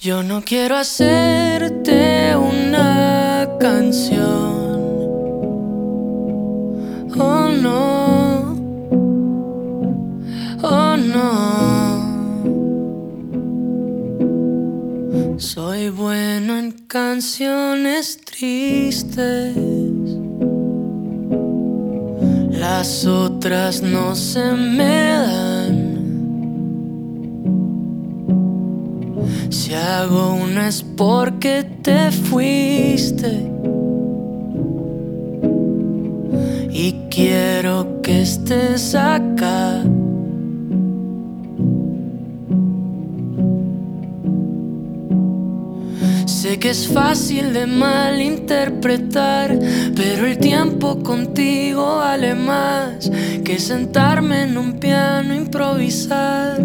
Yo no quiero hacerte una canción. Oh no, oh no. Soy bueno en canciones tristes. Las otras no se me dan. Si hago una es porque te fuiste y quiero que estés acá. Sé que es fácil de malinterpretar, pero el tiempo contigo vale más que sentarme en un piano a improvisar.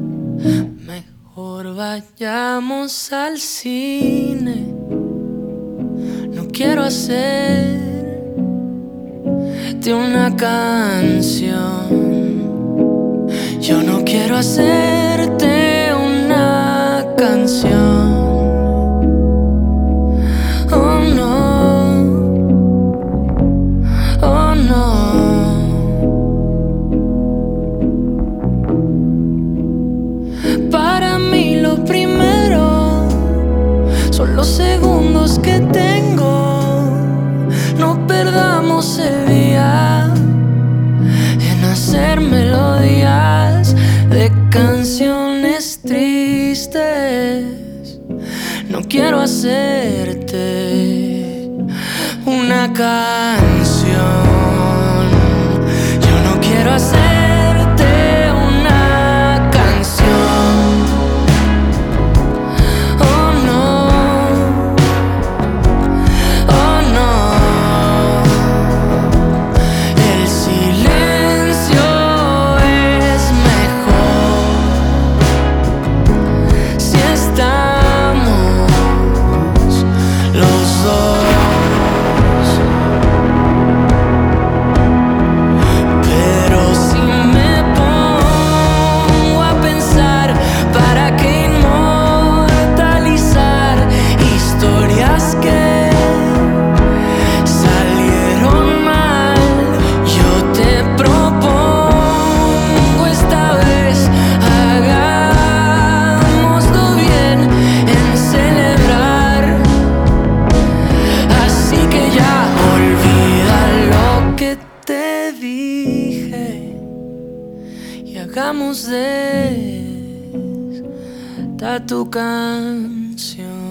Mejor vayamos al cine. No quiero hacerte una canción. Yo no quiero hacerte una canción. Oh no, oh no. Para mí lo primero son los segundos que tengo. No perdamos el día en hacer melodías de canciones tristes. No quiero hacerte una canción. Yo no quiero hacerte una canción. Oh no, oh no. El silencio es mejor si estamos los dos. Pero si me pongo a pensar, ¿para qué inmortalizar historias que salieron mal? Yo te propongo esta vez, hagámoslo bien en celebrar. Así que ya olvida lo que te dije y hagamos de esta tu canción.